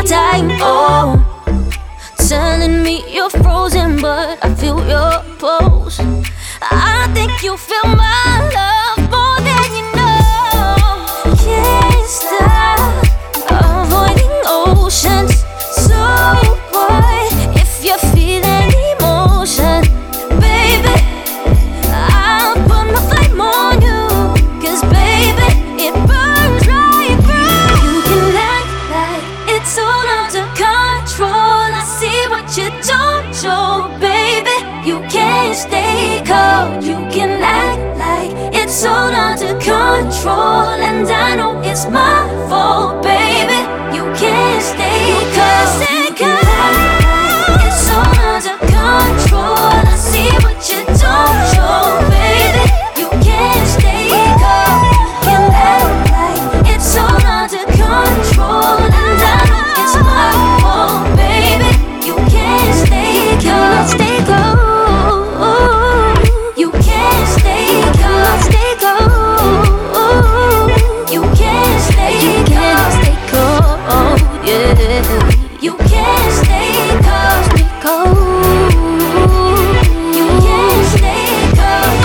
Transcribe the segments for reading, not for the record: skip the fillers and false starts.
time. Oh, telling me you're frozen, but I feel your pulse. I think you feel my love more than you know. Can't stop avoiding oceans. So what if you're feeling emotion, baby? I'll put my flame on you, 'cause baby, it burns right through. You can act like it's all under control. I see what you don't show, baby. You can't stay cold. You can act like it's all under control, and I know it's my fault, baby. You can't stay cold. It's all under control. I see what you don't show, baby. You can't stay cold. You can act like it's all under control, and I know it's my fault, baby. You can't stay cold. Stay cold. You can't stay cold. Stay cold. You can't stay cold. Stay cold. Yeah. You can't stay cold. Stay cold. You can't stay cold.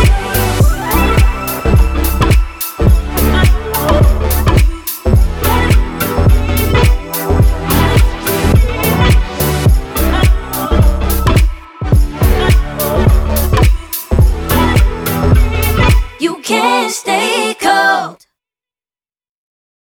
You can't stay